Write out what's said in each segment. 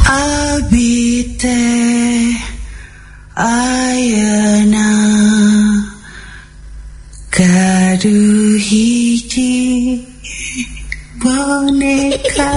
Abite ayana kadu hiji boneka.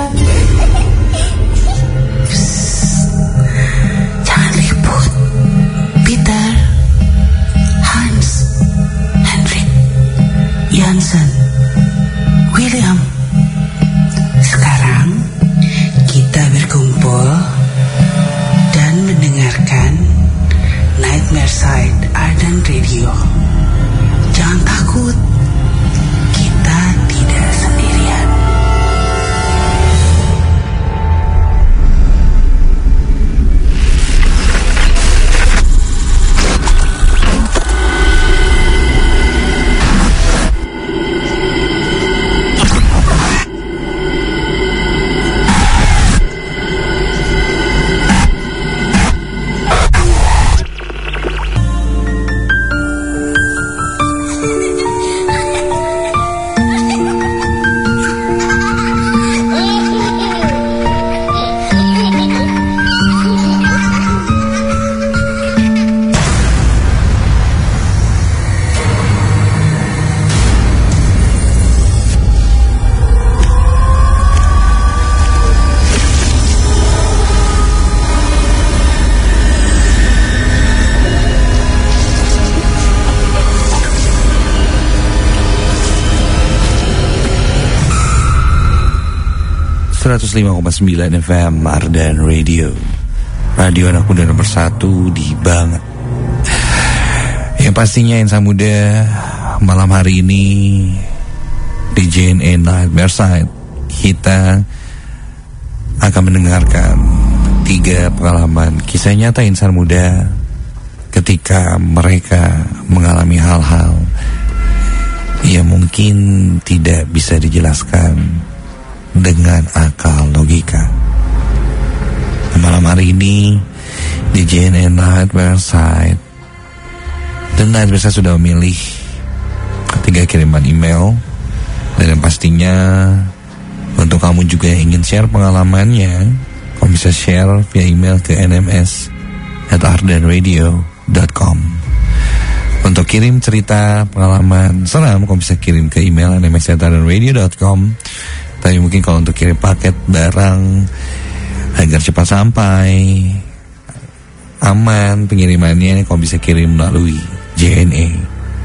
Jangan ribut. Peter, Hans, Hendrik, Jansen, William. Sekarang kita berkumpul dan mendengarkan Nightmare Side Ardan Radio. Jangan takut, kita tidak sendirian. .9 FM Ardan Radio, radio anak muda nomor 1 di banget. Yang pastinya insan muda, malam hari ini di JNE Nightmare Side kita akan mendengarkan 3 pengalaman kisah nyata insan muda ketika mereka mengalami hal-hal yang mungkin tidak bisa dijelaskan dengan akal logika. Malam hari ini di JNE Nightmare Side, dan Nightmare Side sudah memilih 3 kiriman email, dan yang pastinya untuk kamu juga yang ingin share pengalamannya, kamu bisa share via email ke nms@ardanradio.com. Untuk kirim cerita pengalaman seram, kamu bisa kirim ke email nms@ardanradio.com. Tapi mungkin kalau untuk kirim paket barang agar cepat sampai, aman pengirimannya, kamu bisa kirim melalui JNE.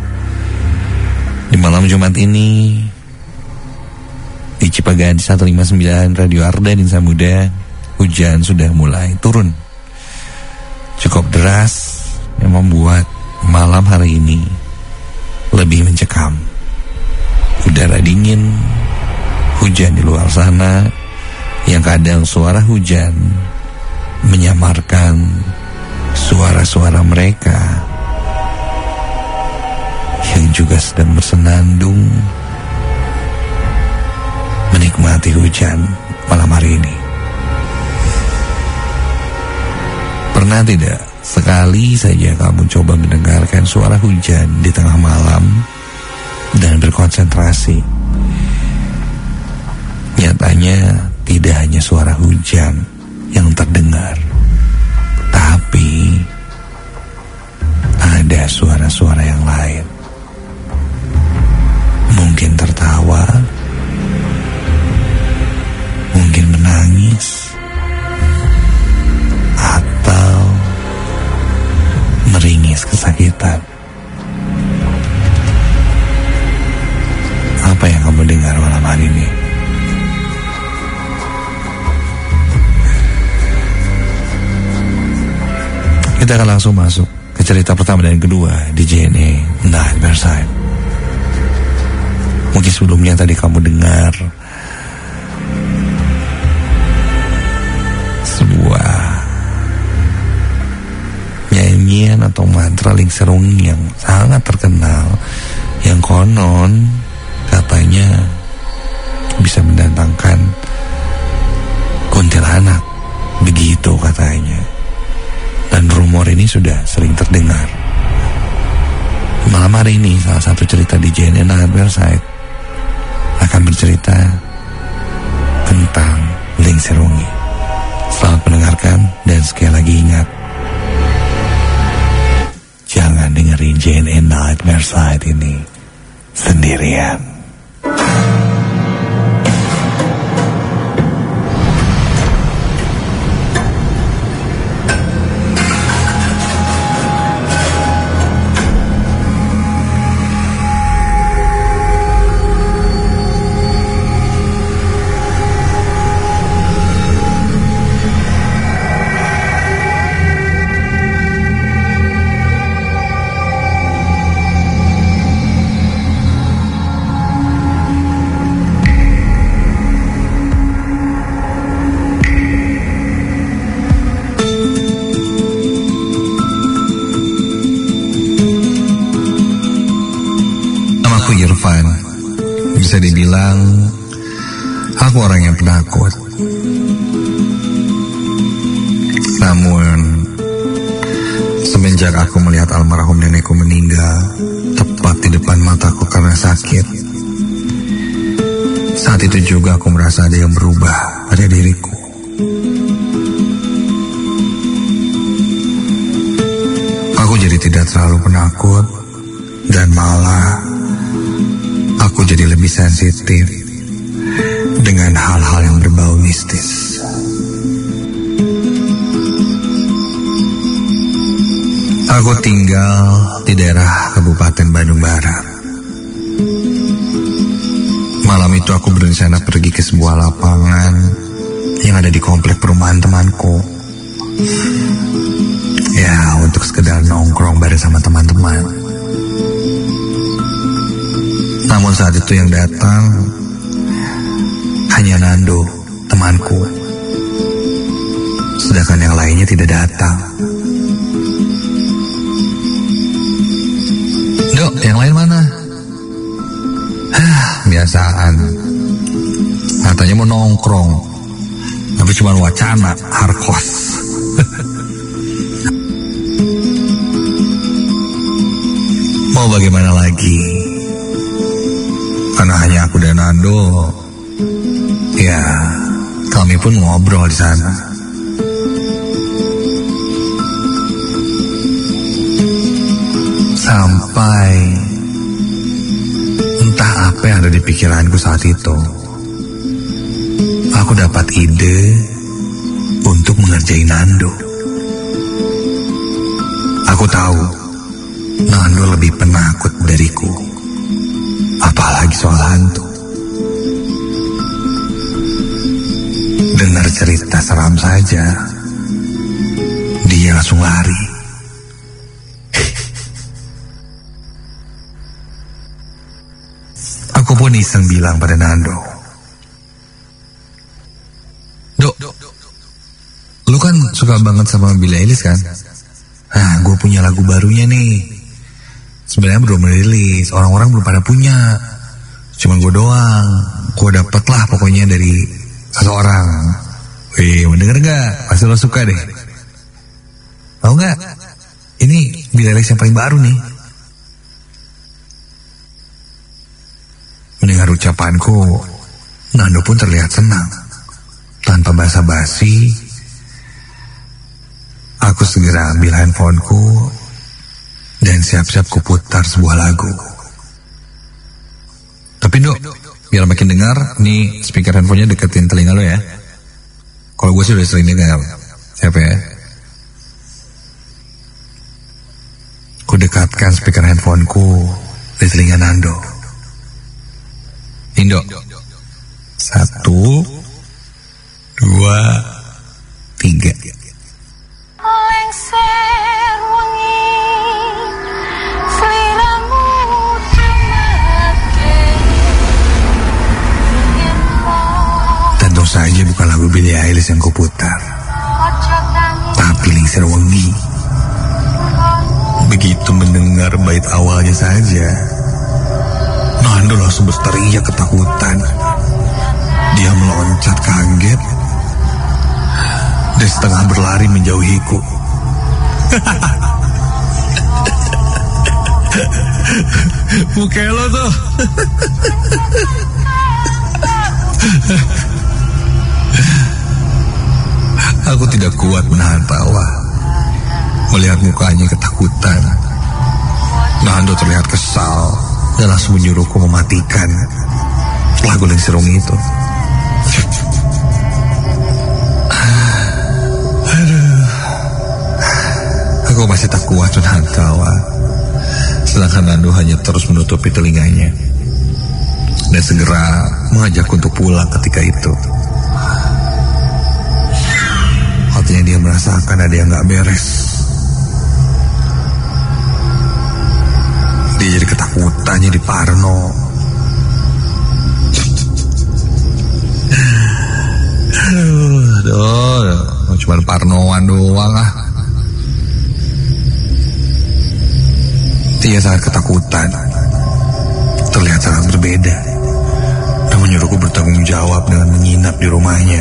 Di malam Jumat ini di Cipaganti 159 Radio Ardan Insan Muda, hujan sudah mulai turun cukup deras yang membuat malam hari ini lebih mencekam. Udara dingin, hujan di luar sana, yang kadang suara hujan menyamarkan suara-suara mereka yang juga sedang bersenandung menikmati hujan malam hari ini. Pernah tidak sekali saja kamu coba mendengarkan suara hujan di tengah malam dan berkonsentrasi? Nyatanya tidak hanya suara hujan yang terdengar, tapi ada suara-suara yang lain. Mungkin tertawa, mungkin menangis, atau meringis kesakitan. Apa yang kamu dengar malam hari ini? Kita akan langsung masuk ke cerita pertama dan kedua di JNE Nightmare Side. Mungkin sebelumnya tadi kamu dengar sebuah nyanyian atau mantra Lingserungi yang sangat terkenal, yang konon katanya bisa mendatangkan kuntilanak, begitu katanya. Dan rumor ini sudah sering terdengar. Malam hari ini salah satu cerita di JNE Nightmare Side akan bercerita tentang Lingserungi. Selamat mendengarkan. Dan sekali lagi ingat, jangan dengerin JNE Nightmare Side ini sendirian. Irfan, bisa dibilang aku orang yang penakut. Namun semenjak aku melihat almarhum nenekku meninggal tepat di depan mataku karena sakit, saat itu juga aku merasa ada yang berubah pada diriku. Aku jadi tidak terlalu penakut dan malah aku jadi lebih sensitif dengan hal-hal yang berbau mistis. Aku tinggal di daerah Kabupaten Bandung Barat. Malam itu aku berencana pergi ke sebuah lapangan yang ada di komplek perumahan temanku. Ya, untuk sekedar nongkrong bareng sama teman-teman. Namun saat itu yang datang hanya Nando, temanku. Sedangkan yang lainnya tidak datang. Dok, yang lain mana? Biasaan. Katanya mau nongkrong, tapi cuma wacana, harkos. Mau bagaimana lagi? Karena hanya aku dan Nando, ya kami pun ngobrol di sana. Sampai entah apa yang ada di pikiranku saat itu, aku dapat ide untuk mengerjai Nando. Aku tahu Nando lebih penakut dariku, apalagi soal hantu. Dengar cerita seram saja, dia langsung lari. Aku pun iseng bilang pada Nando, Dok, lu kan suka banget sama Billie Eilish kan? Nah, gue punya lagu barunya nih. Sebenarnya belum rilis, orang-orang belum pada punya. Cuman gue doang. Gue dapet lah pokoknya dari seseorang. Wih, mau denger gak? Pasti lo suka deh. Tahu gak? Ini Billie Eilish yang paling baru nih. Mendengar ucapanku, Nando pun terlihat senang. Tanpa basa-basi, aku segera ambil handphoneku dan siap-siap kuputar sebuah lagu. Tapi Dok, biar makin dengar, nih speaker handphonenya deketin telinga lo ya. Kalau gue sih udah sering dengar. Siapa ya? Ku dekatkan speaker handphoneku di telinga Nando. Indo. 1, 2, 3. Tentu saja bukan lagu Billie Eilish yang kuputar, tapi Lingser Wengi. Begitu mendengar bait awalnya saja, Nando langsung berteriak ketakutan. Dia meloncat kaget dan setengah berlari menjauhiku. Muka lo tuh. Aku tidak kuat menahan tawa. Melihat mukanya ketakutan, Nando terlihat kesal dan langsung menyuruhku mematikan lagu Lingsirung itu. Aku masih tak kuat menahan tawa, sedangkan Nando hanya terus menutupi telinganya dan segera mengajakku untuk pulang ketika itu. Hatinya dia merasakan ada yang gak beres. Dia jadi ketakutan, jadi parno. Aduh, cuma parnoan doang ah. Dia sangat ketakutan, terlihat sangat berbeda, dan menyuruhku bertanggung jawab dengan menginap di rumahnya.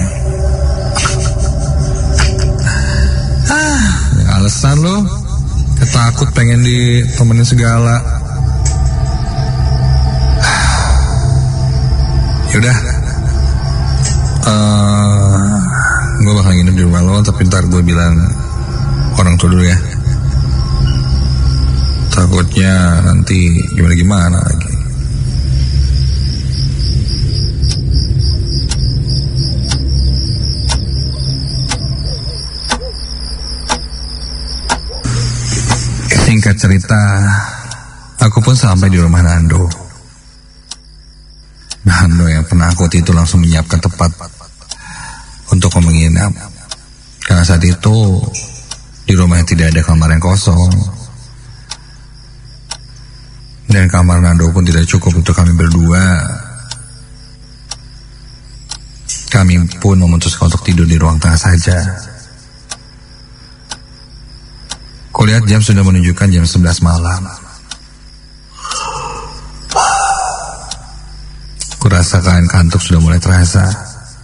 Alasan lo, ketakut pengen ditemenin segala. Yaudah, gue bakal nginep di rumah lo, tapi ntar gue bilang orang tua dulu ya. Takutnya nanti gimana-gimana lagi. Singkat cerita, aku pun sampai di rumah Nando. Nando yang penakut itu langsung menyiapkan tempat untuk menginap. Karena saat itu di rumahnya tidak ada kamar yang kosong. Dan kamar Nando pun tidak cukup untuk kami berdua. Kami pun memutuskan untuk tidur di ruang tengah saja. Kulihat jam sudah menunjukkan jam 11 malam. Kurasakan kantuk sudah mulai terasa.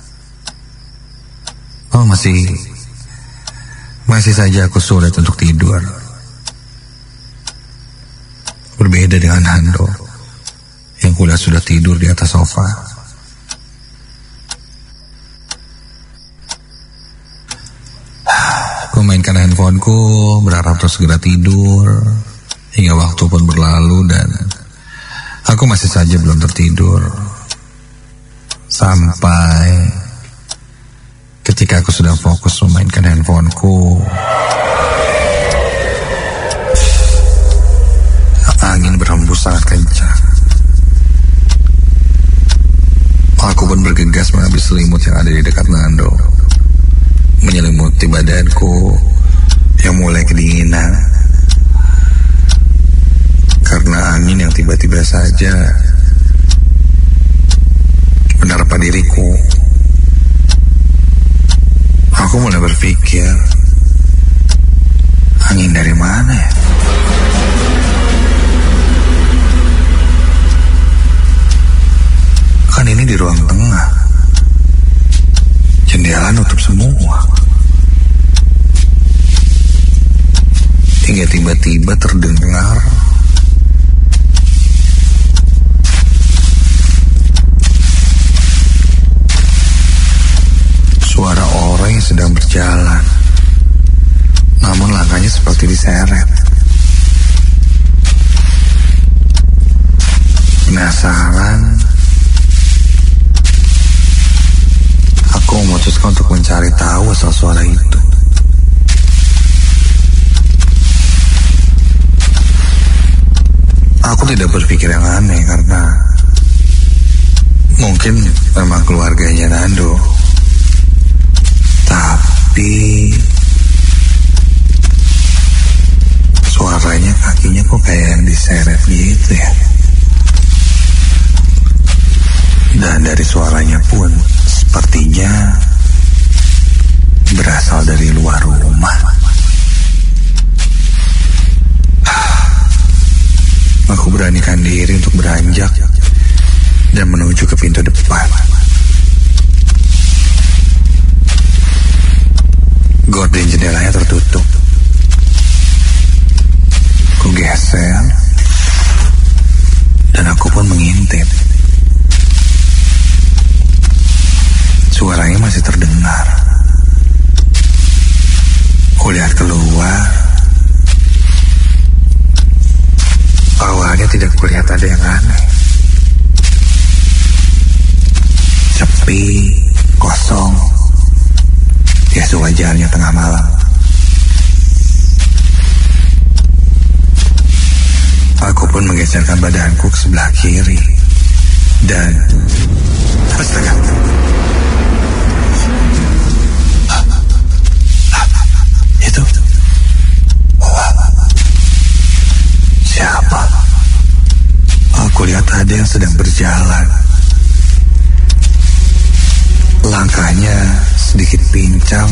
Oh, masih saja aku sulit untuk tidur. Berbeda dengan Nando yang kulihat sudah tidur di atas sofa. Aku mainkan handphoneku, berharap terus segera tidur. Hingga waktu pun berlalu dan aku masih saja belum tertidur. Sampai ketika aku sudah fokus memainkan handphoneku, angin berhembus sangat kencang. Aku pun bergegas mengambil selimut yang ada di dekat Nando, menyelimuti badanku yang mulai kedinginan karena angin yang tiba-tiba saja menerpa diriku. Aku mulai berpikir, angin dari mana ya? Kan ini di ruang tengah, jendela nutup semua. Hingga tiba-tiba terdengar suara orang yang sedang berjalan, namun langkahnya seperti diseret. Penasaran, aku memutuskan untuk mencari tahu asal suara itu. Aku tidak berpikir yang aneh karena mungkin memang keluarganya Nando. Tapi suaranya kakinya kok kayak yang diseret gitu ya. Dan dari suaranya pun sepertinya berasal dari luar rumah. Aku beranikan diri untuk beranjak dan menuju ke pintu depan. Gorden jendelanya tertutup. Ku geser dan aku pun mengintip. Suaranya masih terdengar. Aku lihat keluar. Awalnya tidak kulihat ada yang aneh. Sepi, kosong. Biasa wajarnya tengah malam. Aku pun menggeserkan badanku ke sebelah kiri. Dan astaga, itu siapa? Aku lihat ada yang sedang berjalan. Langkahnya sedikit pincang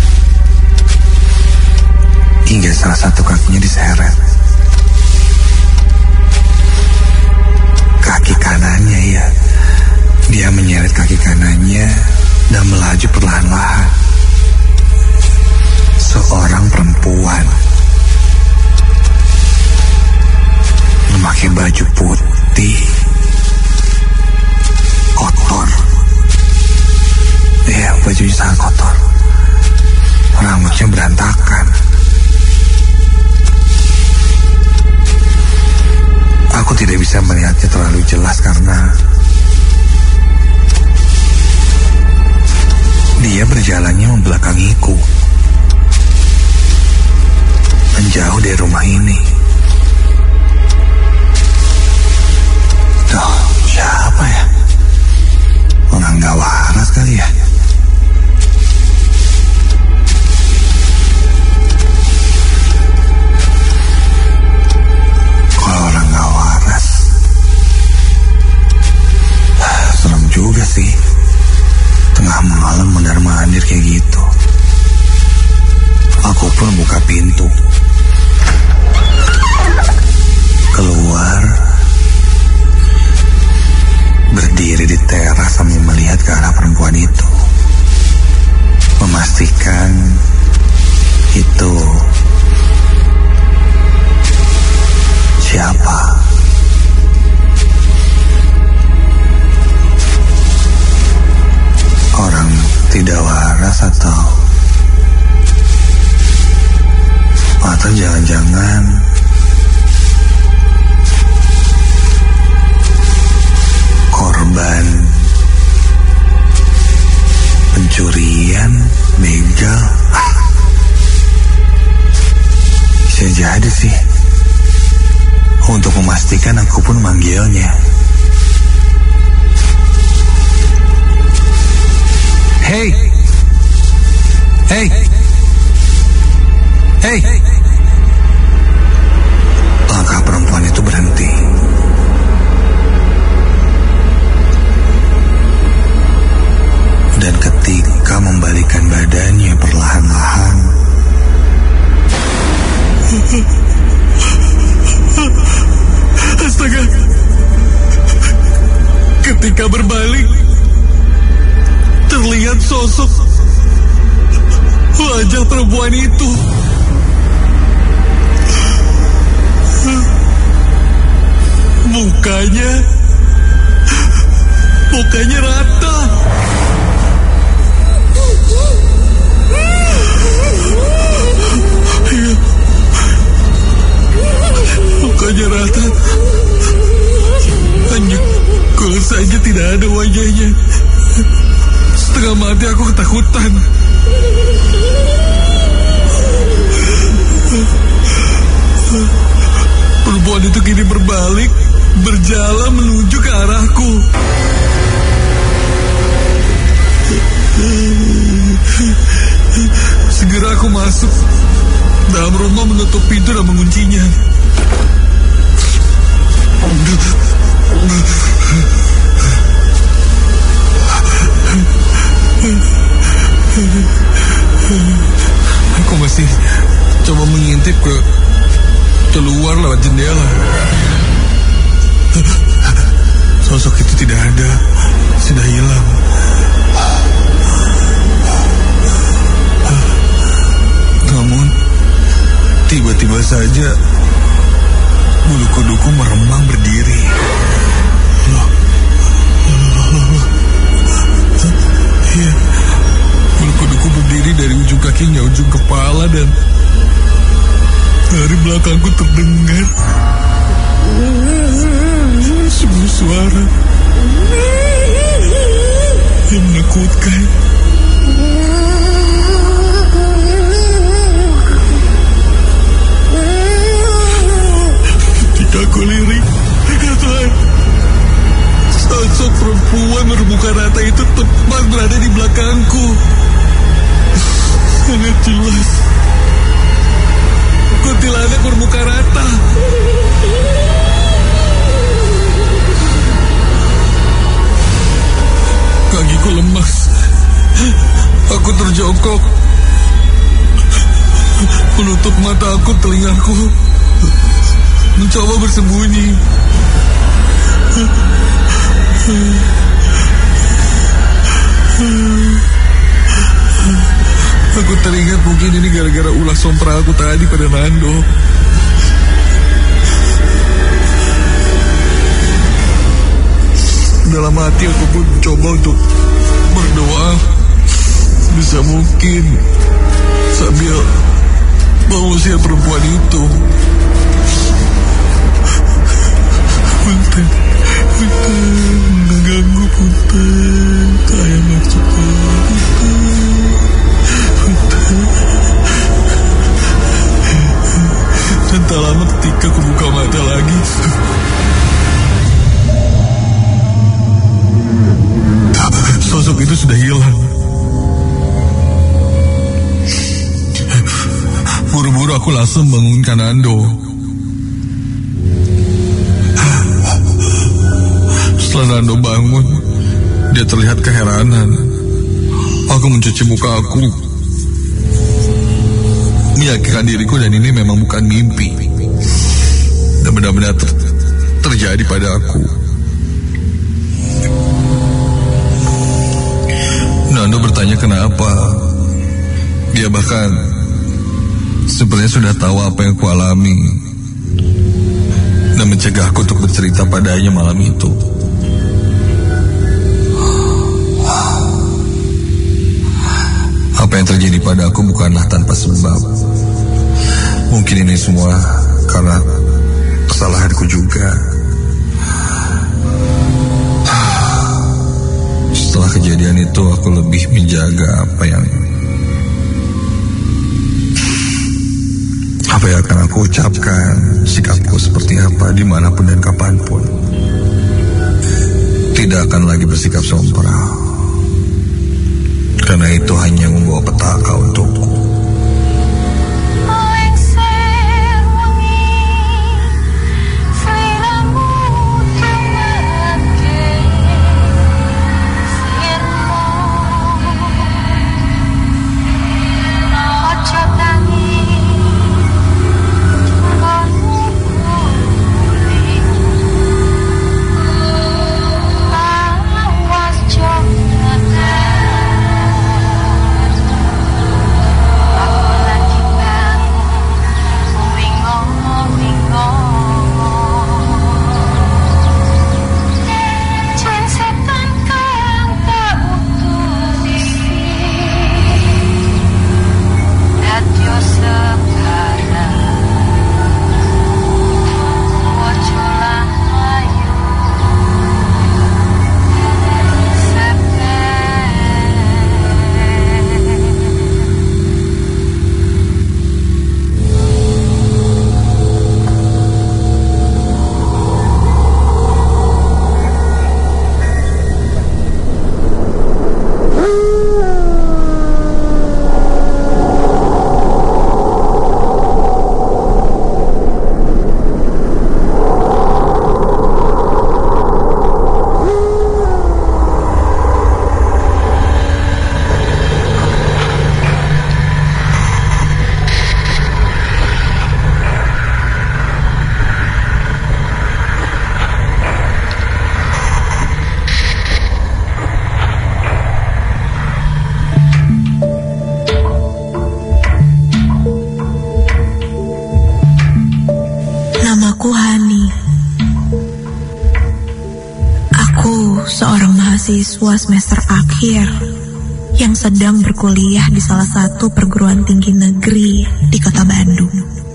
hingga salah satu kakinya diseret. Kaki kanannya ya. Dia menyeret kaki kanannya dan melaju perlahan-lahan. Seorang perempuan memakai baju putih kotor. Bajunya sangat kotor. Rambutnya berantakan. Aku tidak bisa melihatnya terlalu jelas karena dia berjalannya membelakangiku, menjauh dari rumah ini. Tuh, siapa ya? Orang gak waras kali ya? Kalau orang gak waras, serem juga sih. Tengah malam mondar-mandir kayak gitu. Aku pun buka pintu. Keluar. Berdiri di teras sambil melihat ke arah perempuan itu. Memastikan itu siapa. Orang tidak waras atau jangan-jangan korban pencurian, begal. Bisa jadi sih. Untuk memastikan aku pun manggilnya. Hey. Hey. Hey. Langkah perempuan itu berhenti. Dan ketika membalikkan badannya perlahan-lahan, astaga. Ketika berbalik, terlihat sosok wajah perempuan itu. Mukanya rata. Mukanya rata. Hanya kulit saja tidak ada wajahnya. Setengah mati aku ketakutan. Perempuan itu kini berbalik, berjalan menuju ke arahku. Segera aku masuk dalam rumah, menutup pintu dan menguncinya. Aku masih coba mengintip keluar lewat jendela. Sosok itu tidak ada, sudah hilang. Namun tiba-tiba saja bulu kuduku meremang berdiri. Iya, bulu kuduku berdiri dari ujung kakinya ujung kepala, dan dari belakangku terdengar sebuah suara yang menakutkan. Ketika aku lirik, Tuhan, sosok perempuan bermuka rata itu tepat berada di belakangku. Sangat jelas, kuntilanak bermuka rata. Kakiku lemas. Aku terjongkok, menutup mata aku, telingaku, mencoba bersembunyi. Aku teringat mungkin ini gara-gara ulah sompra aku tadi pada Nando. Dalam hati aku pun coba untuk berdoa bisa mungkin sambil mengusir perempuan itu. Punten, mengganggu, punten, saya maksudnya, punten. Dan tak lama ketika aku buka mata lagi, sosok itu sudah hilang. Buru-buru aku langsung bangunkan Nando. Setelah Nando bangun, dia terlihat keheranan. Aku mencuci muka aku, meyakinkan diriku dan ini memang bukan mimpi dan benar-benar terjadi pada aku. Nando bertanya kenapa. Dia bahkan sebenarnya sudah tahu apa yang aku alami dan mencegah aku untuk bercerita padanya malam itu. Apa yang terjadi pada aku bukanlah tanpa sebab. Mungkin ini semua karena kesalahanku juga. Setelah kejadian itu aku lebih menjaga apa yang akan aku ucapkan, sikapku seperti apa, dimanapun dan kapanpun. Tidak akan lagi bersikap sompral, karena itu hanya membawa petaka untukku. Seorang mahasiswa semester akhir yang sedang berkuliah di salah satu perguruan tinggi negeri di kota Bandung.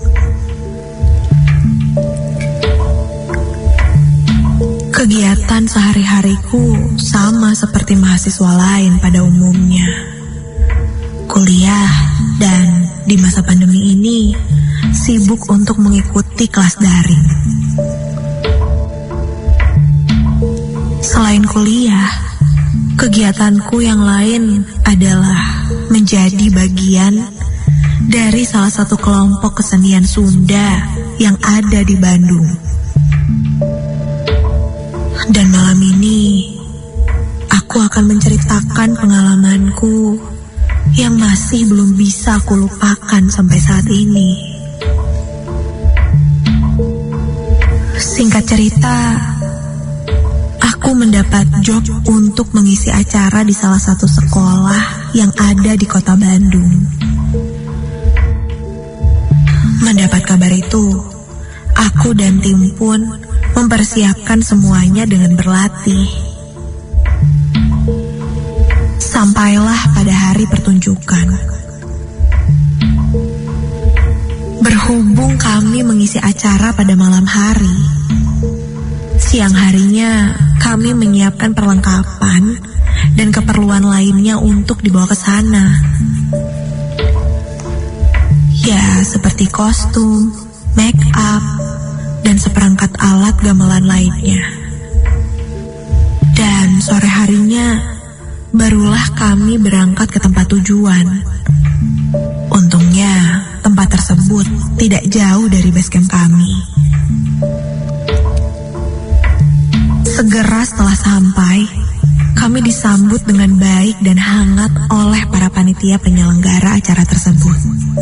Kegiatan sehari-hariku sama seperti mahasiswa lain pada umumnya. Kuliah dan di masa pandemi ini sibuk untuk mengikuti kelas daring. Selain kuliah, kegiatanku yang lain adalah menjadi bagian dari salah satu kelompok kesenian Sunda yang ada di Bandung. Dan malam ini, aku akan menceritakan pengalamanku yang masih belum bisa aku lupakan sampai saat ini. Singkat cerita, aku mendapat job untuk mengisi acara di salah satu sekolah yang ada di kota Bandung. Mendapat kabar itu, aku dan tim pun mempersiapkan semuanya dengan berlatih. Sampailah pada hari pertunjukan. Berhubung kami mengisi acara pada malam hari, siang harinya kami menyiapkan perlengkapan dan keperluan lainnya untuk dibawa ke sana. Ya, seperti kostum, make up, dan seperangkat alat gamelan lainnya. Dan sore harinya, barulah kami berangkat ke tempat tujuan. Untungnya, tempat tersebut tidak jauh dari basecamp kami. Segera setelah sampai, kami disambut dengan baik dan hangat oleh para panitia penyelenggara acara tersebut.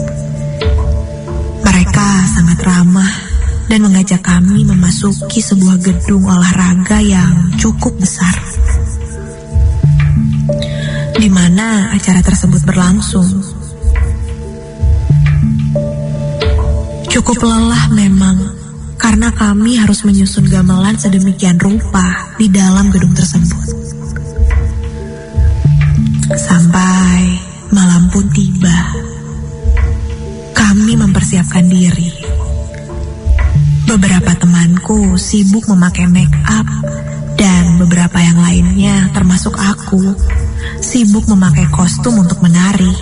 Mereka sangat ramah dan mengajak kami memasuki sebuah gedung olahraga yang cukup besar, di mana acara tersebut berlangsung. Cukup lelah memang, karena kami harus menyusun gamelan sedemikian rupa di dalam gedung tersebut. Sampai malam pun tiba. Kami mempersiapkan diri. Beberapa temanku sibuk memakai make up dan beberapa yang lainnya termasuk aku sibuk memakai kostum untuk menari.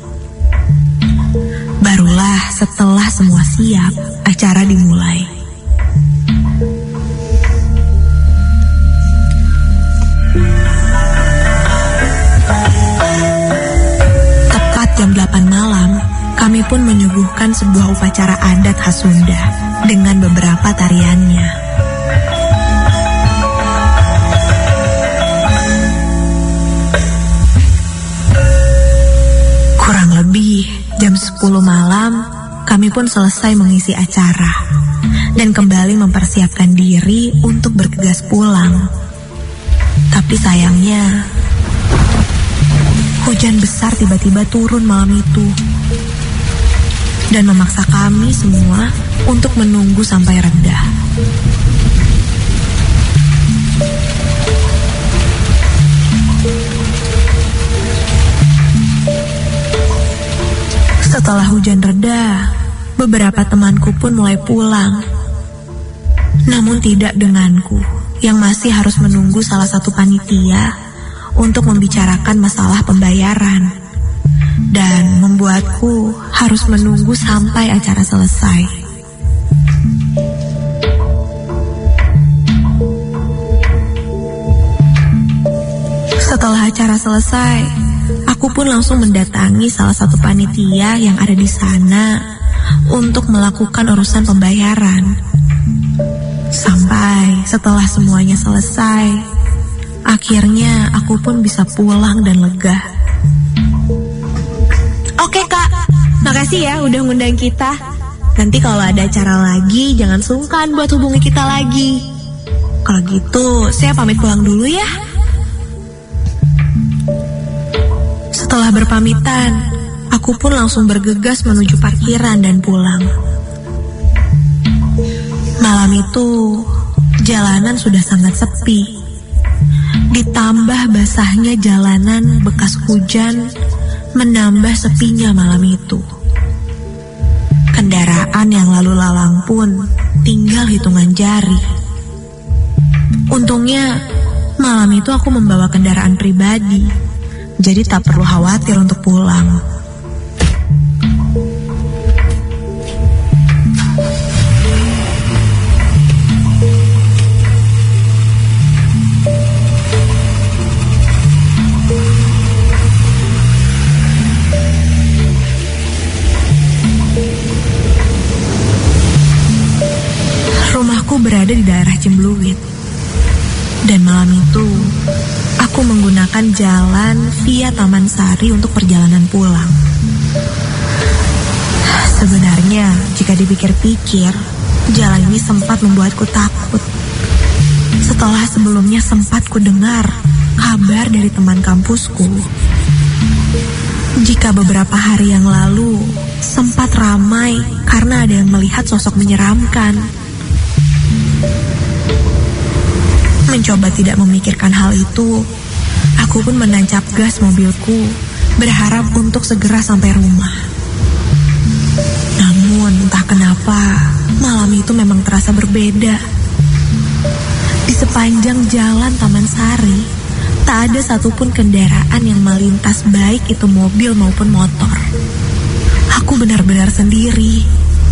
Barulah setelah semua siap, acara dimulai. Tepat jam 8 malam, kami pun menyuguhkan sebuah upacara adat khas Sunda dengan beberapa tariannya. Kurang lebih jam 10 malam, kami pun selesai mengisi acara dan kembali mempersiapkan diri untuk bergegas pulang. Tapi sayangnya, hujan besar tiba-tiba turun malam itu dan memaksa kami semua untuk menunggu sampai reda. Setelah hujan reda, beberapa temanku pun mulai pulang. Namun tidak denganku, yang masih harus menunggu salah satu panitia untuk membicarakan masalah pembayaran. Dan membuatku harus menunggu sampai acara selesai. Setelah acara selesai, aku pun langsung mendatangi salah satu panitia yang ada di sana untuk melakukan urusan pembayaran. Sampai setelah semuanya selesai, akhirnya aku pun bisa pulang dan lega. Oke Kak, makasih ya udah ngundang kita. Nanti kalau ada acara lagi, jangan sungkan buat hubungi kita lagi. Kalau gitu, saya pamit pulang dulu ya. Setelah berpamitan, aku pun langsung bergegas menuju parkiran dan pulang. Malam itu, jalanan sudah sangat sepi. Ditambah basahnya jalanan bekas hujan, menambah sepinya malam itu. Kendaraan yang lalu lalang pun tinggal hitungan jari. Untungnya malam itu aku membawa kendaraan pribadi, jadi tak perlu khawatir untuk pulang. Rumahku berada di daerah Cimbluit. Dan malam itu, aku menggunakan jalan via Taman Sari untuk perjalanan pulang. Sebenarnya, jika dipikir-pikir, jalan ini sempat membuatku takut. Setelah sebelumnya sempat ku dengar kabar dari teman kampusku. Jika beberapa hari yang lalu, sempat ramai karena ada yang melihat sosok menyeramkan. Mencoba tidak memikirkan hal itu, aku pun menancap gas mobilku, berharap untuk segera sampai rumah. Namun entah kenapa, malam itu memang terasa berbeda. Di sepanjang jalan Taman Sari, tak ada satupun kendaraan yang melintas, baik itu mobil maupun motor. Aku benar-benar sendiri.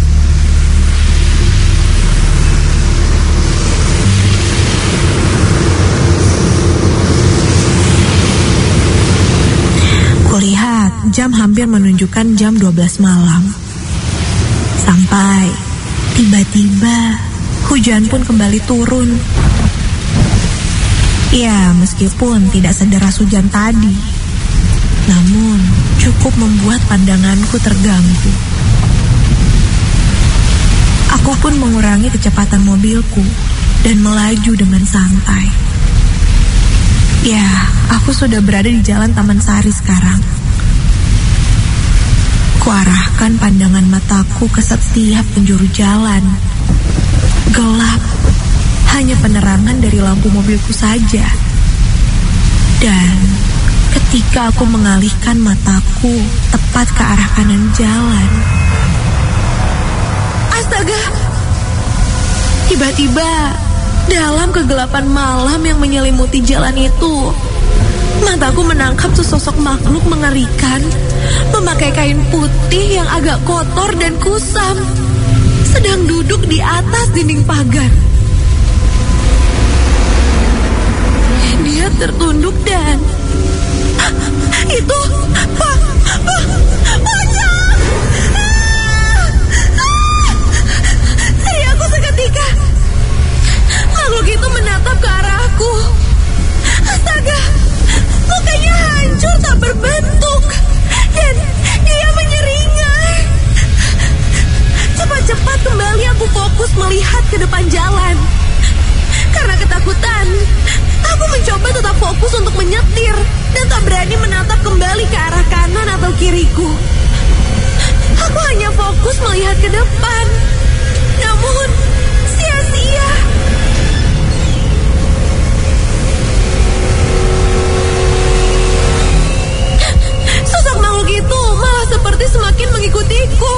Kulihat jam hampir menunjukkan jam 12 malam. Sampai tiba-tiba hujan pun kembali turun. Ya, meskipun tidak sederas hujan tadi, namun cukup membuat pandanganku terganggu. Aku pun mengurangi kecepatan mobilku dan melaju dengan santai. Ya, aku sudah berada di jalan Taman Sari sekarang. Kuarahkan pandangan mataku ke setiap penjuru jalan. Gelap, hanya penerangan dari lampu mobilku saja. Dan ketika aku mengalihkan mataku tepat ke arah kanan jalan, astaga! Tiba-tiba, dalam kegelapan malam yang menyelimuti jalan itu, mataku menangkap sesosok makhluk mengerikan, memakai kain putih yang agak kotor dan kusam, sedang duduk di atas dinding pagar. Dia tertunduk dan itu pocong! Teriakku seketika. Makhluk itu menatap ke arahku. Astaga, mukanya hancur tak berbentuk dan dia menyeringai. Cepat-cepat kembali aku fokus melihat ke depan jalan. Karena ketakutan, aku mencoba tetap fokus untuk menyetir dan tak berani menatap kembali ke arah kanan atau kiriku. Aku hanya fokus melihat ke depan. Namun, sia-sia. Sosok makhluk itu malah seperti semakin mengikutiku.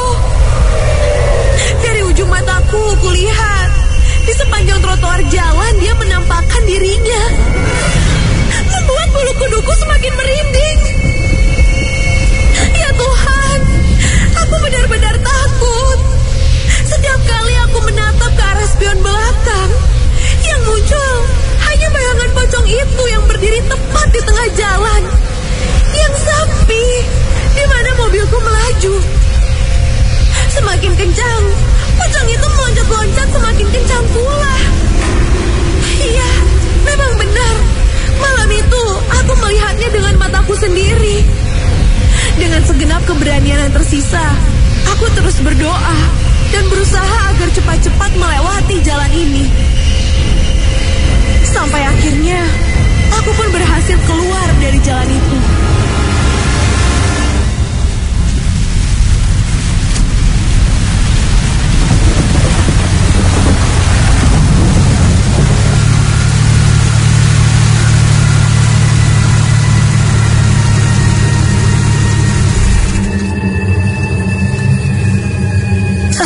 Dari ujung mataku, kulihat di sepanjang trotoar jalan dia menampakkan dirinya, membuat bulu kuduku semakin merinding. Ya Tuhan, aku benar-benar takut. Setiap kali aku menatap ke arah spion belakang, yang muncul hanya bayangan pocong itu yang berdiri tepat di tengah jalan, yang sepi, di mana mobilku melaju. Semakin kencang, pocong itu meloncat-loncat semakin kencang pula. Iya, memang benar. Malam itu aku melihatnya dengan mataku sendiri. Dengan segenap keberanian yang tersisa, aku terus berdoa dan berusaha agar cepat-cepat melewati jalan ini. Sampai akhirnya, aku pun berhasil keluar dari jalan itu.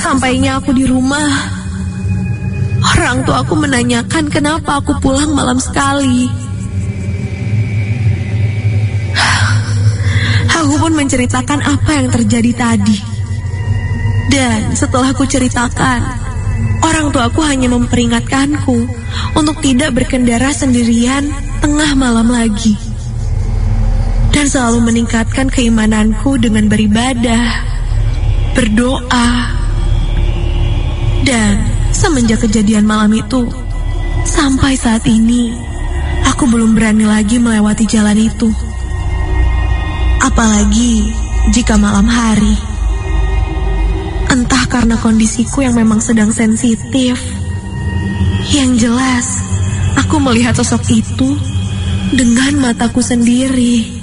Sesampainya aku di rumah, orang tua aku menanyakan kenapa aku pulang malam sekali. Aku pun menceritakan apa yang terjadi tadi. Dan setelah aku ceritakan, orang tuaku hanya memperingatkanku untuk tidak berkendara sendirian tengah malam lagi. Dan selalu meningkatkan keimananku dengan beribadah, berdoa. Dan semenjak kejadian malam itu, sampai saat ini, aku belum berani lagi melewati jalan itu. Apalagi jika malam hari. Entah karena kondisiku yang memang sedang sensitif. Yang jelas, aku melihat sosok itu dengan mataku sendiri.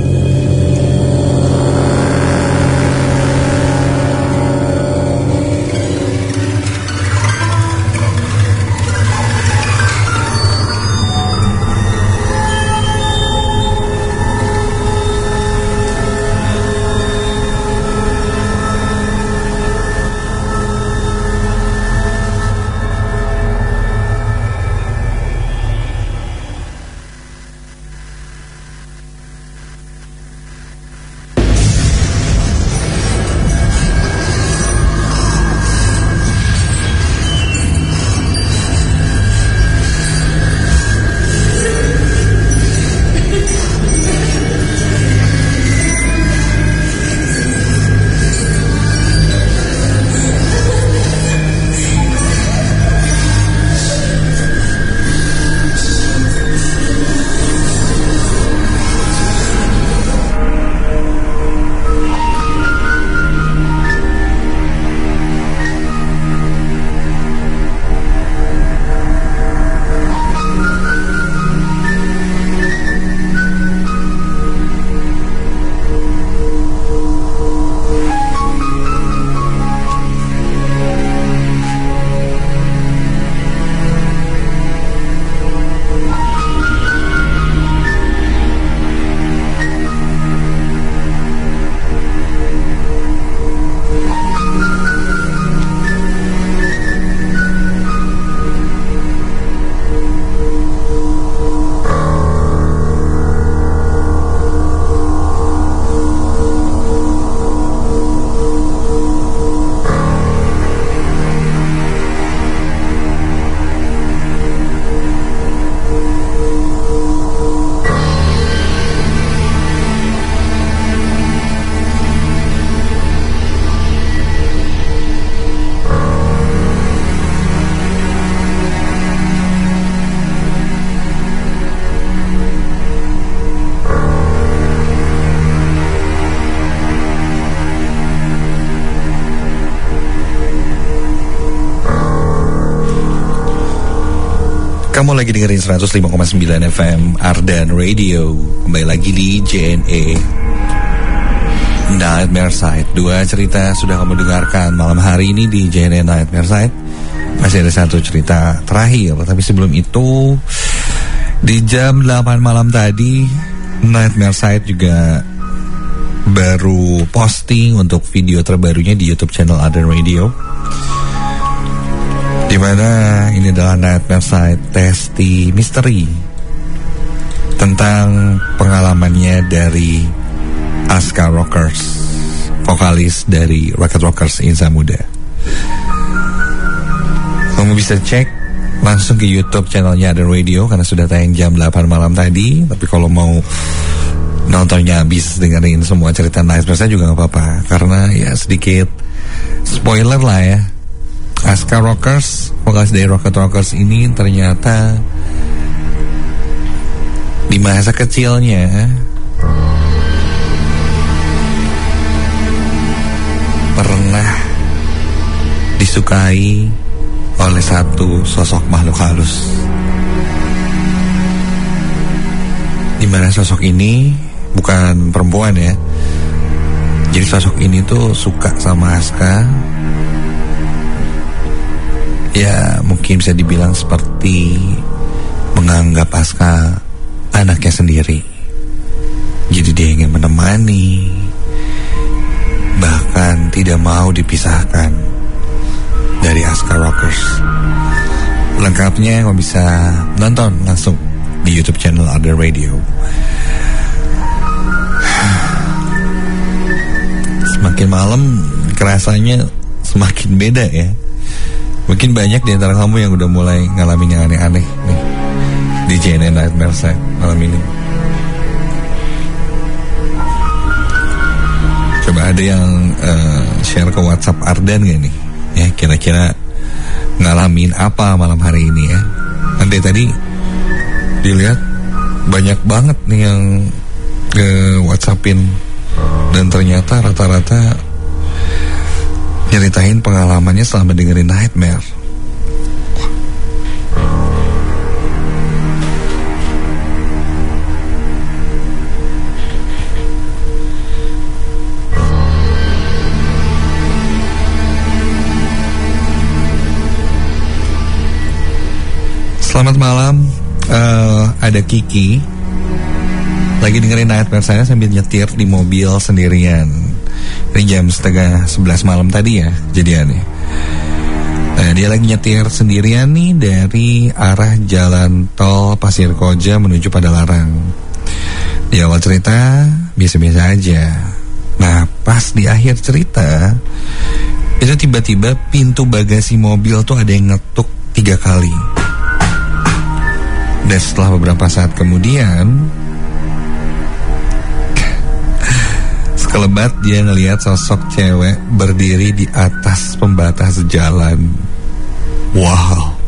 Kamu lagi dengerin 105,9 FM Ardan Radio. Kembali lagi di JNE Nightmare Side. 2 cerita sudah kamu dengarkan malam hari ini di JNE Nightmare Side. Masih ada 1 cerita terakhir. Tapi sebelum itu, di jam 8 malam tadi, Nightmare Side juga baru posting untuk video terbarunya di YouTube channel Ardan Radio, dimana ini adalah Nightmare Side Testi Misteri tentang pengalamannya dari Aska Rockers, vokalis dari Rocket Rockers Insan Muda. Kamu bisa cek langsung ke YouTube channelnya Ardan Radio karena sudah tayang jam 8 malam tadi. Tapi kalau mau nontonnya habis dengerin semua cerita Nightmare Side juga gak apa-apa, karena ya sedikit spoiler lah ya. Aska Rockers, vokalis dari Rocket Rockers ini ternyata di masa kecilnya pernah disukai oleh satu sosok makhluk halus, di mana sosok ini bukan perempuan ya. Jadi sosok ini tuh suka sama Aska. Ya mungkin bisa dibilang seperti menganggap Aska anaknya sendiri. Jadi dia ingin menemani, bahkan tidak mau dipisahkan. dari Aska Rockers. Lengkapnya kamu bisa nonton langsung di YouTube channel Ardan Radio. Semakin malam kerasanya semakin beda ya. Mungkin banyak di antara kamu yang udah mulai ngalamin yang aneh-aneh nih di JNN Nightmare Set malam ini. Coba ada yang share ke WhatsApp Ardan gak nih? Ya kira-kira ngalamin apa malam hari ini ya? Nanti tadi dilihat banyak banget nih yang ke WhatsAppin, dan ternyata rata-rata nyeritain pengalamannya selama dengerin Nightmare. Selamat malam, ada Kiki lagi dengerin Nightmare saya sambil nyetir di mobil sendirian. Ini jam 10:30 malam tadi ya jadiannya. Dia lagi nyetir sendirian nih dari arah jalan tol Pasir Koja menuju Padalarang. Di awal cerita biasa-biasa aja. Nah pas di akhir cerita itu tiba-tiba pintu bagasi mobil tuh ada yang ngetuk 3 kali. Dan setelah beberapa saat kemudian, sekelebat dia ngelihat sosok cewek berdiri di atas pembatas jalan. Wow,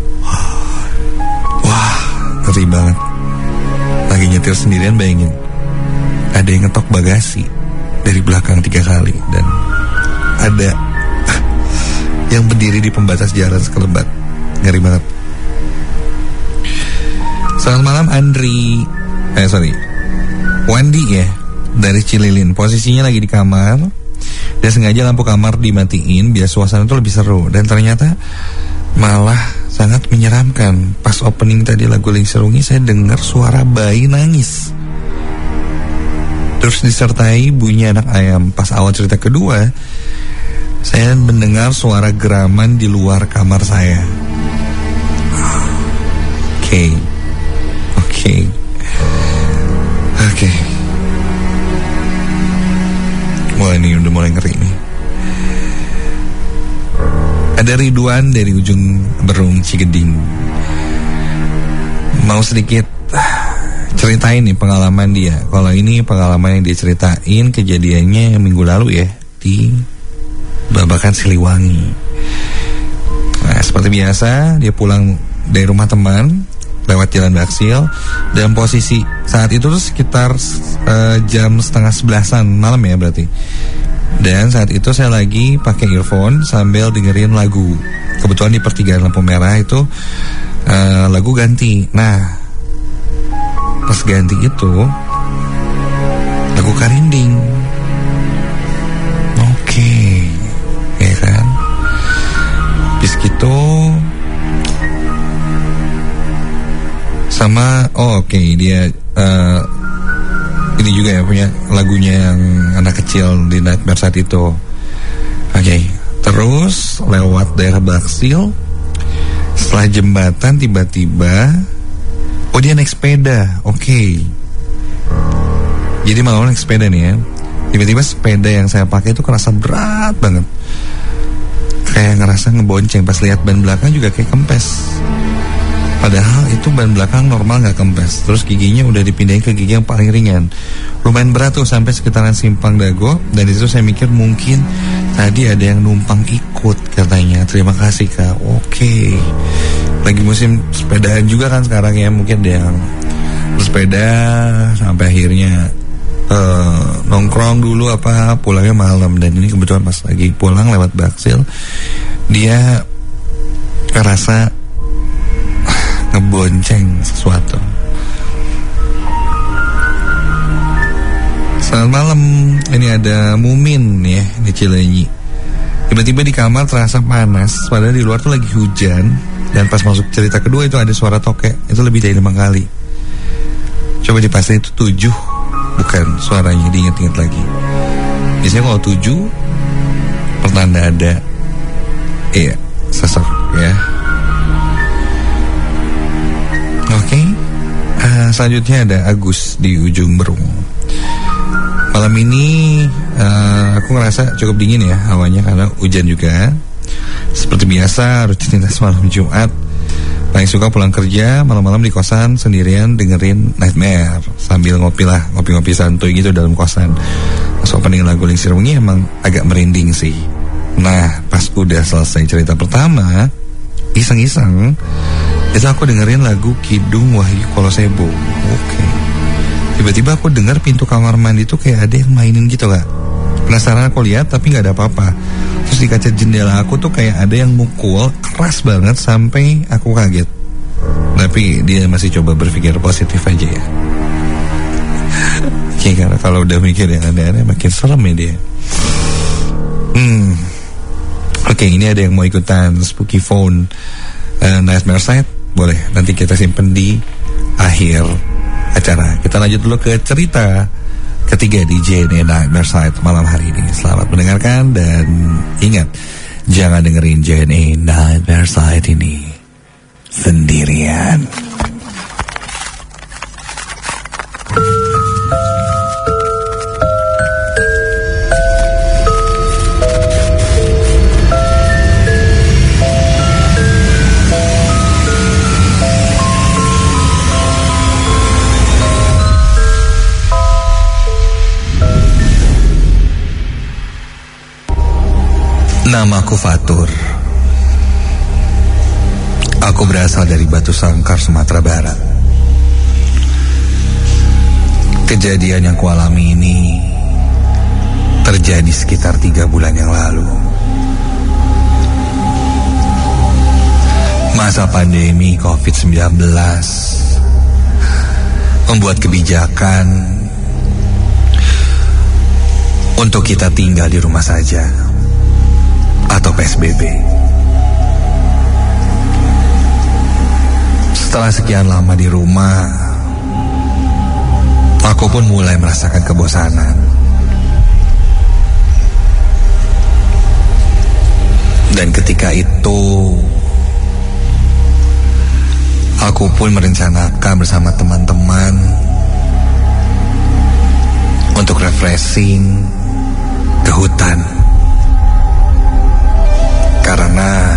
wah, ngeri banget. Lagi nyetir sendirian, bayangin ada yang ngetok bagasi dari belakang 3 kali, dan ada yang berdiri di pembatas jalan sekelebat. Ngeri banget. Selamat malam Wendy ya, dari Cililin. Posisinya lagi di kamar dan sengaja lampu kamar dimatiin biar suasana itu lebih seru. Dan ternyata malah sangat menyeramkan. Pas opening tadi lagu Ling Serungi, saya dengar suara bayi nangis, terus disertai bunyi anak ayam. Pas awal cerita kedua, saya mendengar suara geraman di luar kamar saya. Oke. Wah, ini udah mulai ngeri nih. Ada Ridwan dari ujung Berung Cigeding. Mau sedikit ceritain nih pengalaman dia. Kalau ini pengalaman yang dia ceritain kejadiannya minggu lalu ya, di Babakan Siliwangi. Nah, seperti biasa dia pulang dari rumah teman lewat Jalan Baksil, dan posisi saat itu tuh sekitar jam 10:30 malam ya berarti. Dan saat itu saya lagi pakai earphone sambil dengerin lagu. Kebetulan di pertigaan lampu merah itu lagu ganti. Nah pas ganti itu lagu Karinding. Oke, ya kan. Bis gitu. Sama, dia ini juga ya punya lagunya yang anak kecil di Nightmare saat itu. Terus lewat daerah Baksil, setelah jembatan tiba-tiba, dia naik sepeda. Jadi malam naik sepeda nih ya. Tiba-tiba sepeda yang saya pakai itu kerasa berat banget, kayak ngerasa ngebonceng. Pas lihat ban belakang juga kayak kempes. Padahal itu ban belakang normal gak kempes. Terus giginya udah dipindahin ke gigi yang paling ringan. Lumayan berat tuh sampai sekitaran Simpang Dago. Dan disitu saya mikir mungkin tadi ada yang numpang ikut katanya. Terima kasih Kak. Lagi musim sepedaan juga kan sekarang ya. Mungkin ada yang bersepeda sampai akhirnya nongkrong dulu pulangnya malam. Dan ini kebetulan pas lagi pulang lewat Baksil, dia ngerasa ngebonceng sesuatu. Selamat malam, ini ada Mumin ya di Cilenyi. Tiba-tiba di kamar terasa panas, padahal di luar tuh lagi hujan. Dan pas masuk cerita kedua itu ada suara tokek, itu lebih dari 5 kali. Coba dipastiin itu 7, bukan suaranya, diinget-inget lagi. Biasanya kalau 7 pertanda ada sesek ya. Oke. Selanjutnya ada Agus di ujung Berung. Malam ini aku ngerasa cukup dingin ya hawanya karena hujan juga. Seperti biasa rutinitas malam Jumat, paling suka pulang kerja malam-malam di kosan sendirian dengerin Nightmare sambil ngopi santuy gitu dalam kosan. Pas opening lagu Lingsir Wengi emang agak merinding sih. Nah pas udah selesai cerita pertama, iseng-iseng itu aku dengerin lagu Kidung Wahyu Kolosebo. Oke. Tiba-tiba aku dengar pintu kamar mandi tuh kayak ada yang mainin gitu Kak. Penasaran aku lihat tapi gak ada apa-apa. Terus di kaca jendela aku tuh kayak ada yang mukul keras banget sampai aku kaget. Tapi dia masih coba berpikir positif aja ya. Karena kalau udah mikir yang aneh-aneh makin serem ya dia. Oke, ini ada yang mau ikutan Spooky Phone Nightmare Side. Boleh, nanti kita simpen di akhir acara. Kita lanjut dulu ke cerita ketiga di JNE Nightmare Side malam hari ini. Selamat mendengarkan dan ingat, jangan dengerin JNE Nightmare Side ini sendirian. Namaku Fatur. Aku berasal dari Batu Sangkar, Sumatera Barat. Kejadian yang kualami ini terjadi sekitar 3 bulan yang lalu. Masa pandemi COVID-19 membuat kebijakan untuk kita tinggal di rumah saja atau PSBB. Setelah sekian lama di rumah, aku pun mulai merasakan kebosanan. Dan ketika itu, aku pun merencanakan bersama teman-teman untuk refreshing ke hutan. Karena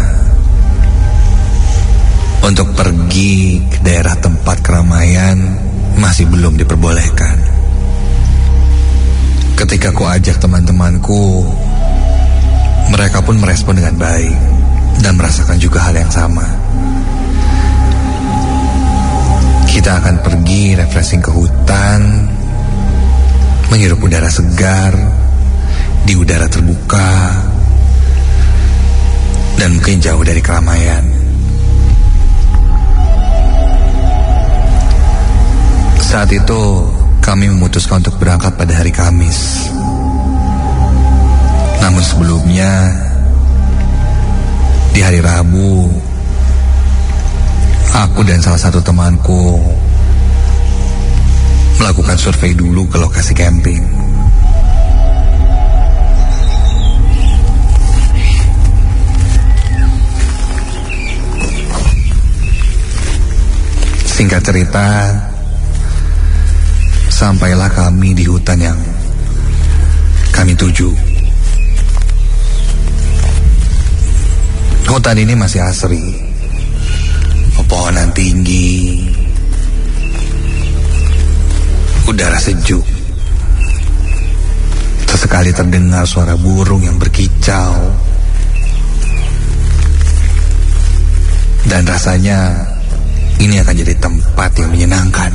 untuk pergi ke daerah tempat keramaian masih belum diperbolehkan. Ketika aku ajak teman-temanku, mereka pun merespon dengan baik dan merasakan juga hal yang sama. Kita akan pergi refreshing ke hutan, menghirup udara segar di udara terbuka, dan mungkin jauh dari keramaian. Saat itu kami memutuskan untuk berangkat pada hari Kamis. Namun sebelumnya, di hari Rabu, aku dan salah satu temanku melakukan survei dulu ke lokasi camping. Singkat cerita, sampailah kami di hutan yang kami tuju. Hutan ini masih asri, pepohonan tinggi, udara sejuk. Sesekali terdengar suara burung yang berkicau. Dan rasanya ini akan jadi tempat yang menyenangkan.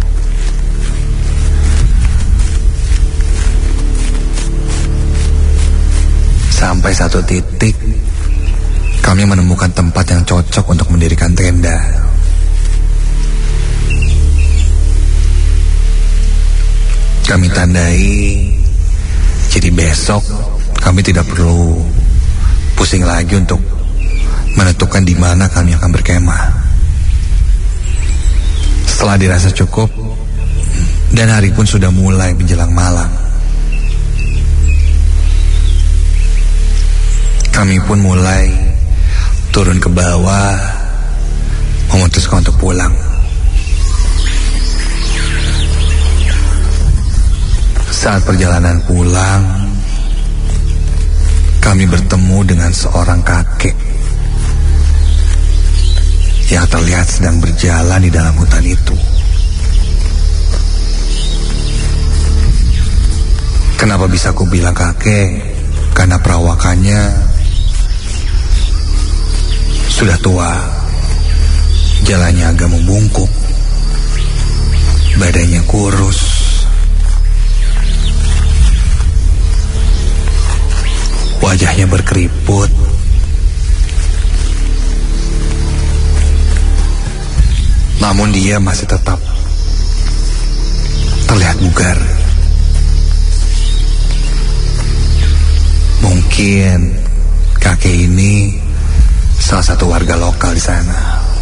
Sampai satu titik, kami menemukan tempat yang cocok untuk mendirikan tenda. Kami tandai, jadi besok kami tidak perlu pusing lagi untuk menentukan di mana kami akan berkemah. Setelah dirasa cukup dan hari pun sudah mulai menjelang malam, kami pun mulai turun ke bawah, memutuskan untuk pulang. Saat perjalanan pulang, kami bertemu dengan seorang kakek yang terlihat sedang berjalan di dalam hutan itu. Kenapa bisa aku bilang kakek? Karena perawakannya sudah tua, jalannya agak membungkuk, badannya kurus, wajahnya berkeriput, namun dia masih tetap terlihat bugar. Mungkin kakek ini salah satu warga lokal di sana.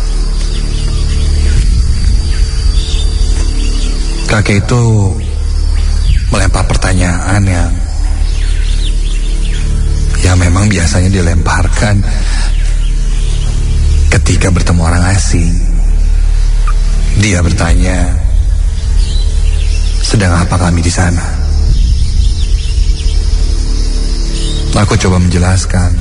Kakek itu melempar pertanyaan yang memang biasanya dilemparkan ketika bertemu orang asing. Dia bertanya, sedang apa kami di sana? Aku coba menjelaskan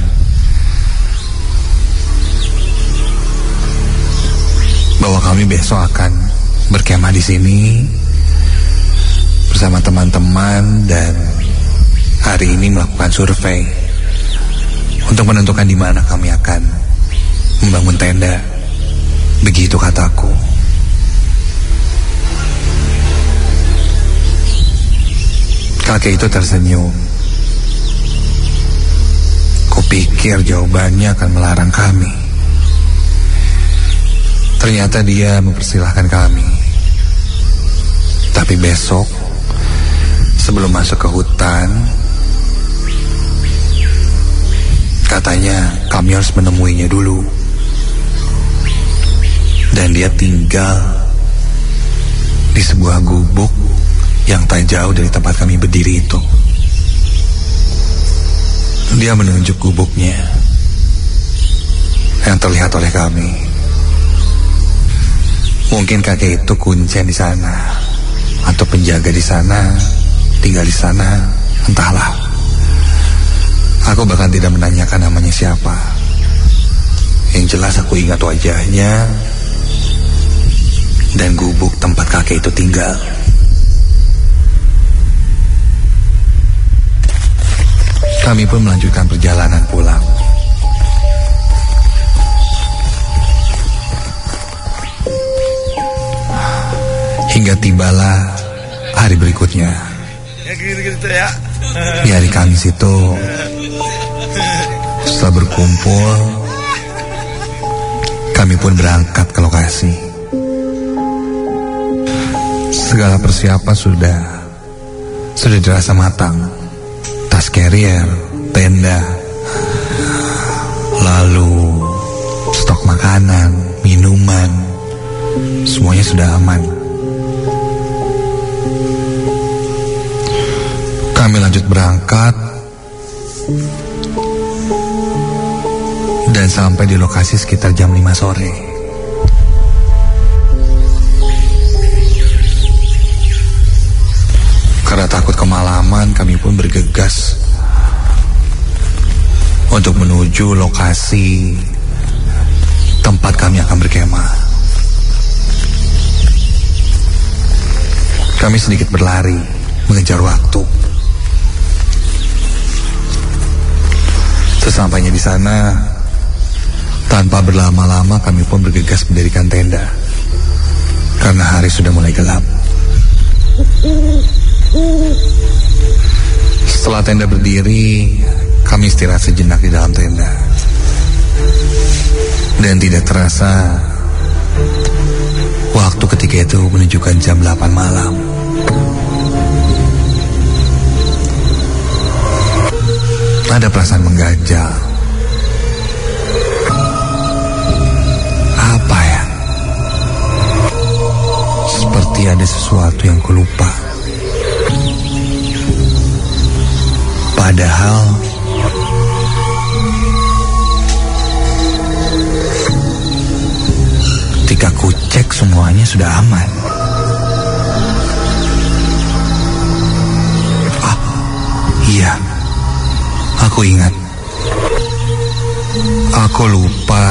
bahwa kami besok akan berkemah di sini bersama teman-teman dan hari ini melakukan survei untuk menentukan di mana kami akan membangun tenda. Begitu kataku. Kakek itu tersenyum. Kupikir jawabannya akan melarang kami. Ternyata dia mempersilahkan kami. Tapi besok, sebelum masuk ke hutan, katanya kami harus menemuinya dulu. Dan dia tinggal di sebuah gubuk yang tak jauh dari tempat kami berdiri itu. Dia menunjuk gubuknya yang terlihat oleh kami. Mungkin kakek itu kuncen di sana atau penjaga di sana, tinggal di sana, entahlah. Aku bahkan tidak menanyakan namanya siapa. Yang jelas aku ingat wajahnya dan gubuk tempat kakek itu tinggal. Kami pun melanjutkan perjalanan pulang. Hingga tibalah hari berikutnya. Di hari Kamis itu, setelah berkumpul, kami pun berangkat ke lokasi. Segala persiapan sudah dirasa matang. Tas carrier, tenda, lalu stok makanan, minuman, semuanya sudah aman. Kami lanjut berangkat dan sampai di lokasi sekitar jam 5 sore. Karena takut kemalaman, kami pun bergegas untuk menuju lokasi tempat kami akan berkemah. Kami sedikit berlari, mengejar waktu. Sesampainya di sana, tanpa berlama-lama kami pun bergegas mendirikan tenda. Karena hari sudah mulai gelap. Setelah tenda berdiri, kami istirahat sejenak di dalam tenda. Dan tidak terasa, waktu ketika itu menunjukkan jam 8 malam. Ada perasaan mengganjal. Apa ya? Seperti ada sesuatu yang kulupa. Padahal semuanya sudah aman. Iya, aku ingat. Aku lupa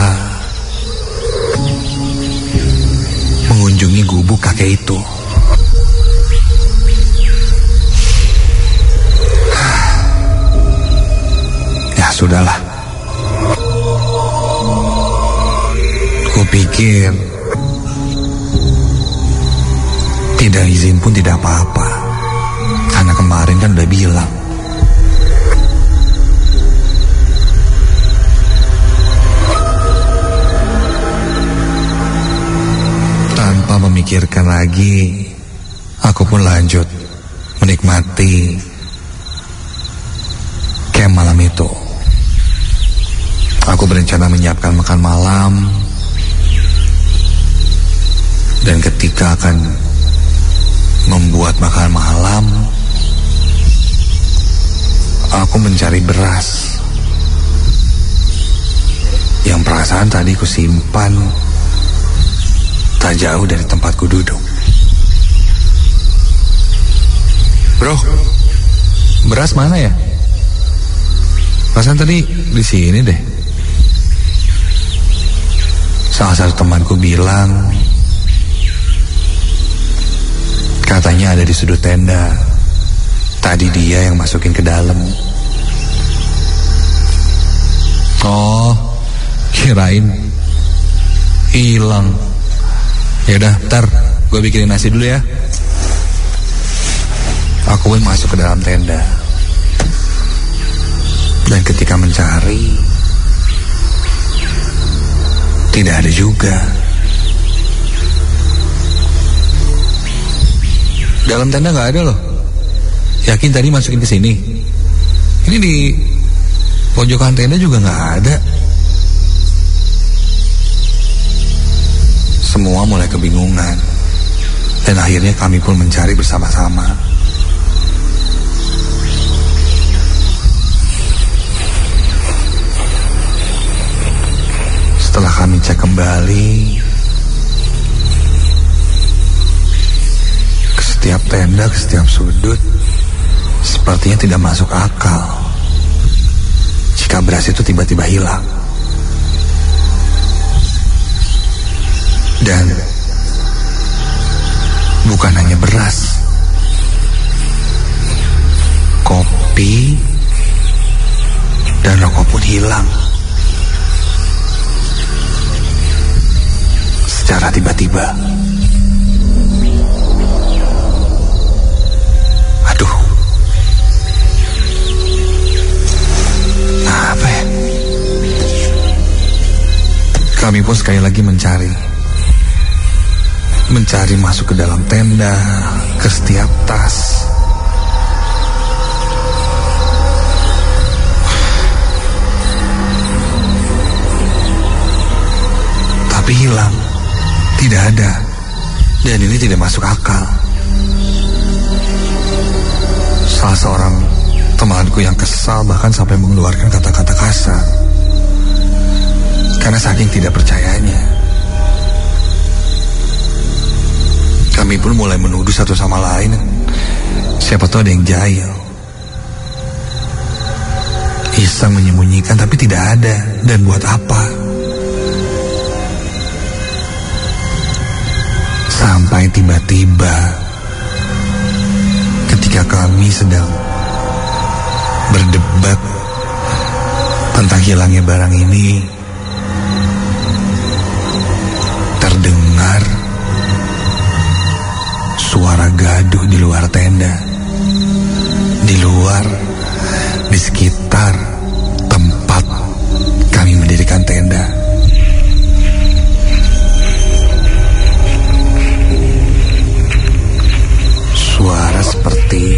mengunjungi gubuk kakek itu. Ya sudahlah. Kupikir tidak izin pun tidak apa-apa, karena kemarin kan udah bilang. Tanpa memikirkan lagi, aku pun lanjut menikmati camp malam itu. Aku berencana menyiapkan makan malam, dan ketika akan membuat makan malam, aku mencari beras yang perasaan tadi kusimpan tak jauh dari tempatku duduk. Bro, beras mana ya? Perasaan tadi di sini deh. Salah satu temanku bilang katanya ada di sudut tenda. Tadi dia yang masukin ke dalam. Oh, kirain hilang. Yaudah, ntar gue bikinin nasi dulu ya. Aku pun masuk ke dalam tenda. Dan ketika mencari, tidak ada juga. Dalam tenda gak ada loh. Yakin tadi masukin ke sini? Ini di pojokan tenda juga gak ada. Semua mulai kebingungan, dan akhirnya kami pun mencari bersama-sama. Setelah kami cek kembali ke setiap tenda, ke setiap sudut, sepertinya tidak masuk akal jika beras itu tiba-tiba hilang. Dan bukan hanya beras, kopi dan rokok pun hilang secara tiba-tiba. Aduh, apa ya? Kami pun sekali lagi mencari masuk ke dalam tenda, ke setiap tas. Tapi hilang, tidak ada, dan ini tidak masuk akal. Salah seorang temanku yang kesal bahkan sampai mengeluarkan kata-kata kasar karena saking tidak percayanya. Kami pun mulai menuduh satu sama lain. Siapa tahu ada yang jahil, iseng menyembunyikan, tapi tidak ada. Dan buat apa? Sampai tiba-tiba ketika kami sedang berdebat tentang hilangnya barang ini, terdengar suara gaduh di luar tenda. Di luar, di sekitar tempat kami mendirikan tenda. Suara seperti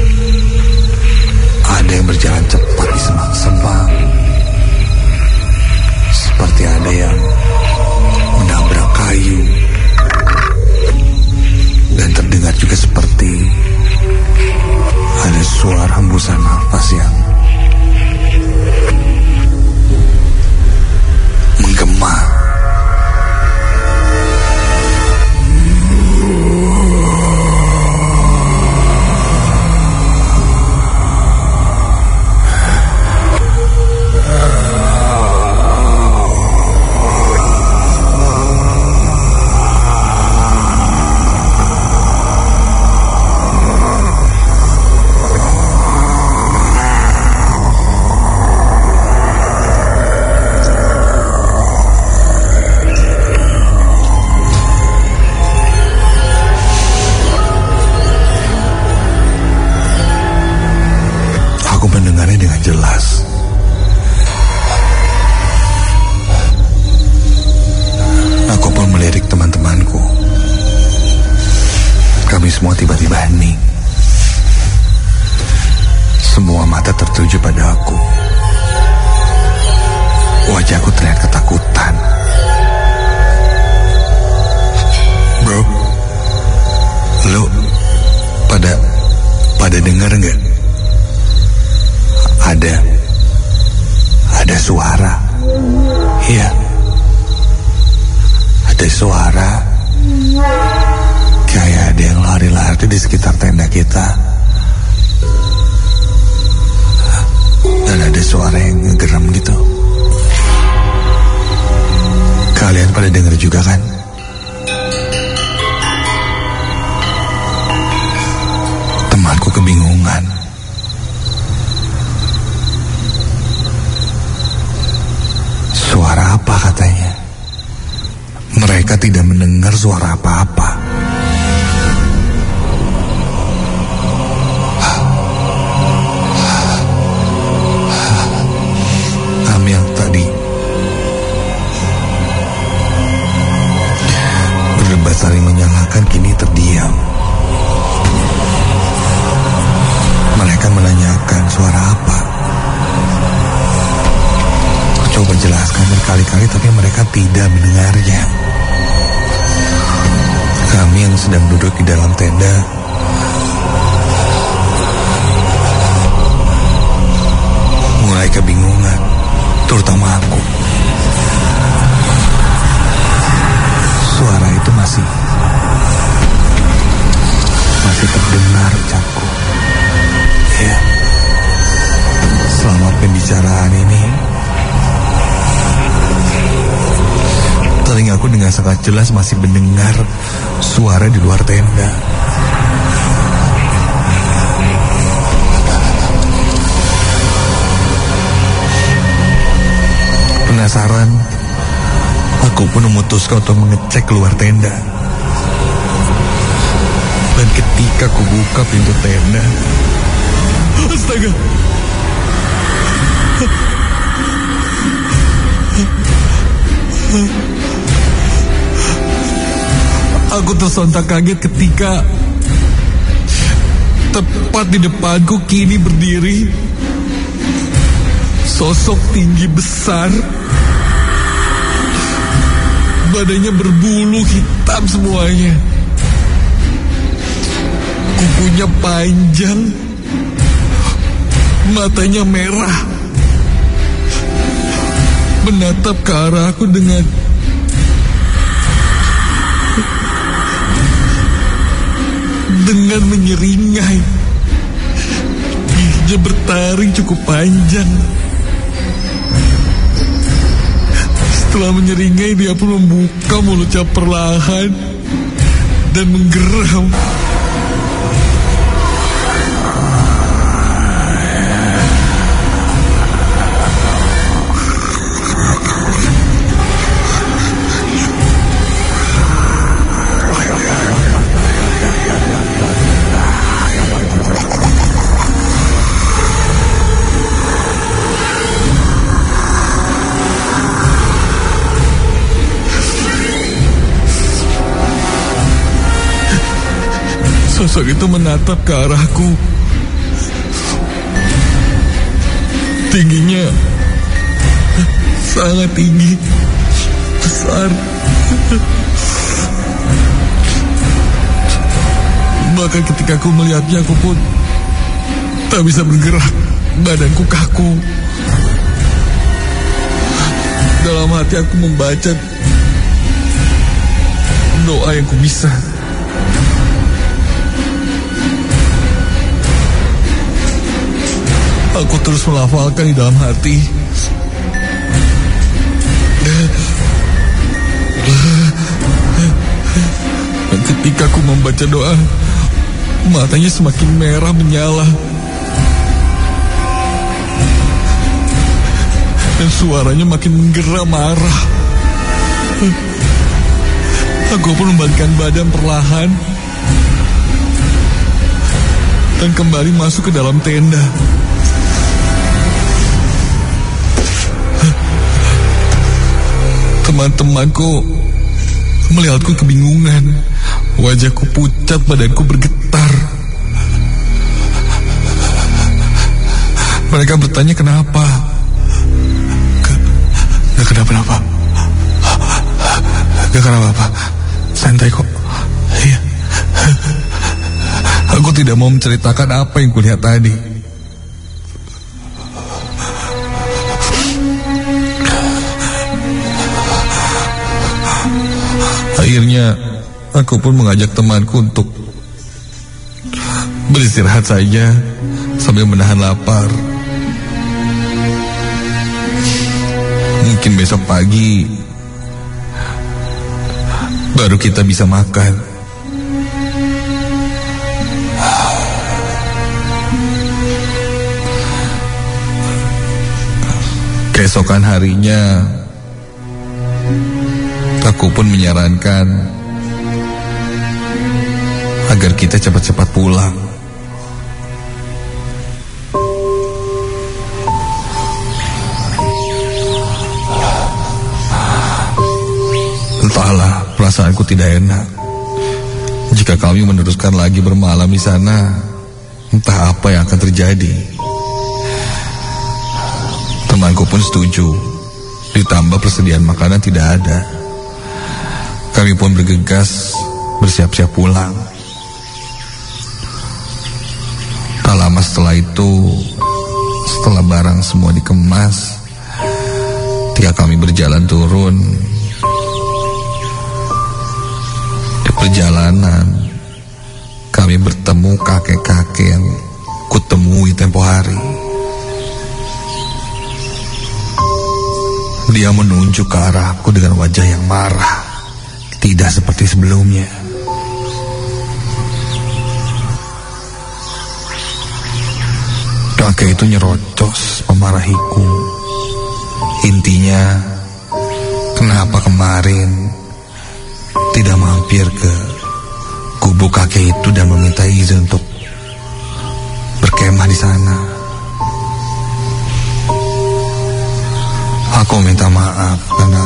ada yang berjalan cepat di semak-semak, seperti ada yang menabrak kayu, dan terdengar juga seperti ada suara hembusan nafas yang menggema. Wajahku terlihat ketakutan. Bro, lu pada dengar nggak? Ada suara. Iya, ada suara. Kayak ada yang lari-lari di sekitar tenda kita. Dan ada suara yang ngegeram gitu. Kalian pada dengar juga kan? Temanku kebingungan. Suara apa katanya? Mereka tidak mendengar suara apa-apa. Kami yang tadi berdebat saling menyalahkan kini terdiam. Mereka menanyakan suara apa. Coba jelaskan berkali-kali tapi mereka tidak mendengarnya. Kami yang sedang duduk di dalam tenda mulai kebingungan, terutama aku. Suara itu masih terdengar, ucapku. Ya, selama pembicaraan ini telingaku dengan sangat jelas masih mendengar suara di luar tenda. Penasaran, aku pun memutuskan untuk mengecek keluar tenda. Dan ketika aku buka pintu tenda, astaga, aku tersontak kaget ketika tepat di depanku kini berdiri sosok tinggi besar. Badannya berbulu hitam semuanya. Kukunya panjang. Matanya merah. Menatap ke arahku dengan menyeringai. Giginya bertaring cukup panjang. Setelah menyeringai, dia pun membuka mulutnya perlahan dan menggeram. Sosok itu menatap ke arahku. Tingginya sangat tinggi, besar. Bahkan ketika aku melihatnya, aku pun tak bisa bergerak. Badanku kaku. Dalam hati aku membaca doa yang ku bisa. Aku terus melafalkan di dalam hati. Dan ketika aku membaca doa, matanya semakin merah menyala. Dan suaranya makin menggeram marah. Aku pun membalikkan badan perlahan dan kembali masuk ke dalam tenda. Teman-temanku melihatku kebingungan. Wajahku pucat, badanku bergetar. Mereka bertanya kenapa. Kenapa? Gak kenapa-apa. Santai kok. Iya. Aku tidak mau menceritakan apa yang kulihat tadi. Akhirnya aku pun mengajak temanku untuk beristirahat saja sambil menahan lapar. Mungkin besok pagi baru kita bisa makan. Keesokan harinya aku pun menyarankan agar kita cepat-cepat pulang. Entahlah, perasaanku tidak enak. Jika kami meneruskan lagi bermalam di sana, entah apa yang akan terjadi. Temanku pun setuju. Ditambah persediaan makanan tidak ada. Kami pun bergegas bersiap-siap pulang. Tak lama setelah itu, setelah barang semua dikemas, ketika kami berjalan turun, di perjalanan kami bertemu kakek-kakek yang kutemui tempo hari. Dia menunjuk ke arahku dengan wajah yang marah, tidak seperti sebelumnya. Kakek itu nyerocos memarahiku. Intinya, kenapa kemarin tidak mampir ke kubu kakek itu dan meminta izin untuk berkemah di sana. Aku minta maaf karena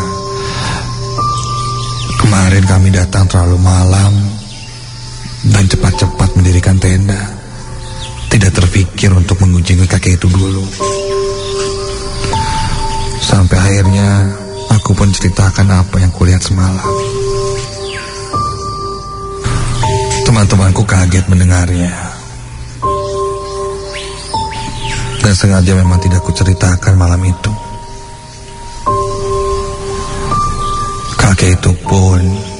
kemarin kami datang terlalu malam dan cepat-cepat mendirikan tenda. Tidak terpikir untuk mengunjungi kakek itu dulu. Sampai akhirnya aku pun ceritakan apa yang kulihat semalam. Teman-temanku kaget mendengarnya. Dan sengaja memang tidak kuceritakan malam itu. Kakek itu pun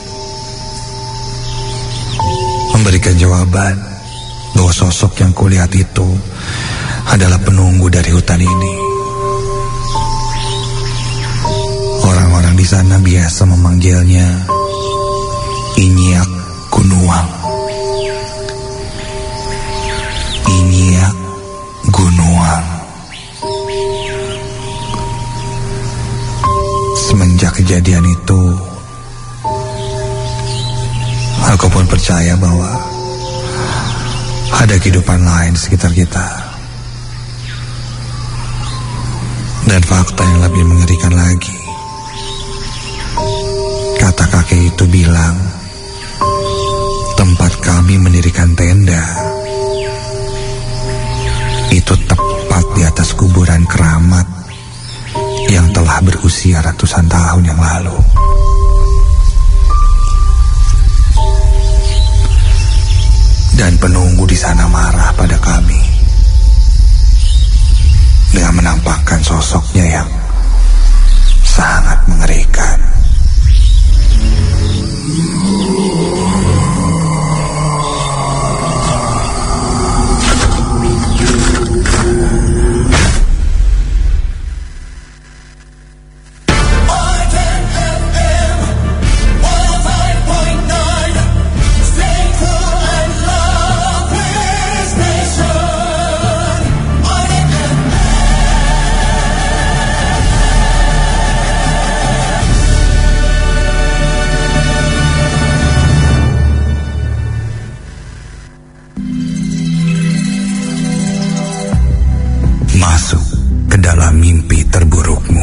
memberikan jawaban bahwa sosok yang kulihat itu adalah penunggu dari hutan ini. Orang-orang di sana biasa memanggilnya Inyak Gunuang. Inyak Gunuang. Semenjak kejadian itu, aku pun percaya bahwa ada kehidupan lain di sekitar kita. Dan fakta yang lebih mengerikan lagi, kata kakek itu bilang, tempat kami mendirikan tenda itu tepat di atas kuburan keramat yang telah berusia ratusan tahun yang lalu. Dan penunggu di sana marah pada kami dengan menampakkan sosoknya yang sangat mengerikan. Masuk ke dalam mimpi terburukmu.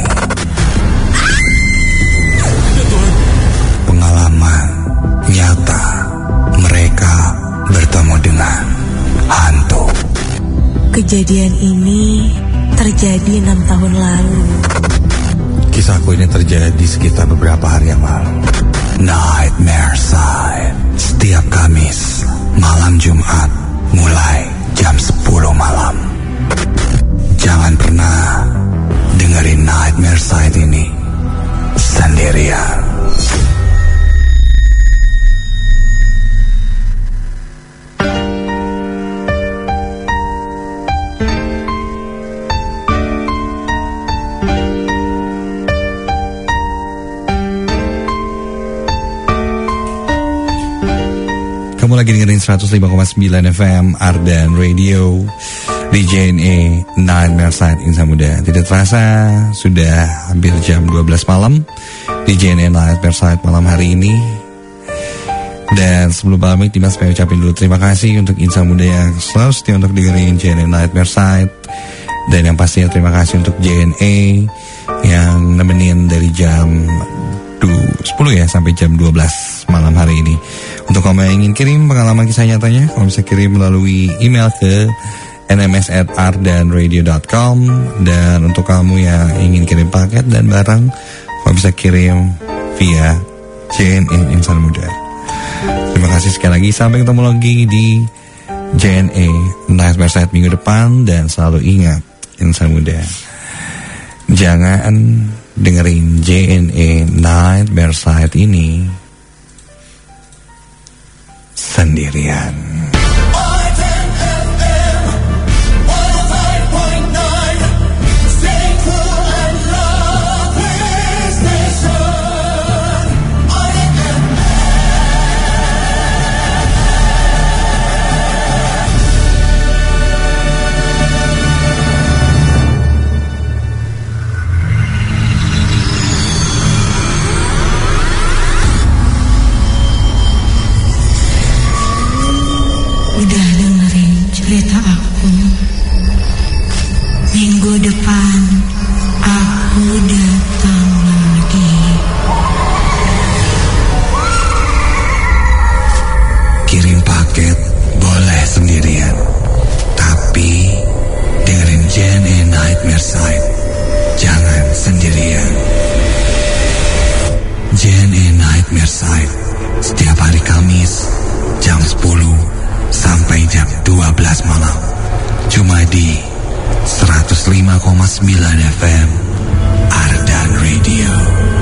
Pengalaman nyata mereka bertemu dengan hantu. Kejadian ini terjadi 6 tahun lalu. Kisahku ini terjadi sekitar beberapa hari yang lalu. Nightmare Side, setiap Kamis, malam Jumat, mulai jam 10 malam. Jangan pernah dengerin Nightmare Side ini sendirian. Kamu lagi dengerin 105,9 FM Ardan Radio di JNE Nightmare Side Insan Muda. Tidak terasa sudah hampir jam 12 malam di JNE Nightmare Side malam hari ini. Dan sebelum pamit, Dimas pengen ucapin dulu terima kasih untuk Insan Muda yang selalu setia untuk dengerin JNE Nightmare Side. Dan yang pastinya terima kasih untuk JNE yang nemenin dari jam 10 ya sampai jam 12 malam hari ini. Untuk kamu yang ingin kirim pengalaman kisah nyatanya, kamu bisa kirim melalui email ke nms@ardanradio.com. Dan untuk kamu yang ingin kirim paket dan barang, kamu bisa kirim via JNE Insan Muda. Terima kasih sekali lagi, sampai ketemu lagi di JNE Nightmare Side minggu depan. Dan selalu ingat Insan Muda, jangan dengerin JNE Nightmare Side ini sendirian. Udah dengerin cerita aku. Minggu depan aku datang lagi. Kirim paket boleh sendirian, tapi dengerin JNE Nightmare Side jangan sendirian. JNE Nightmare Side setiap hari Kamis jam 10 sampai jam 12 malam. Cuma di 105,9 FM Ardan Radio.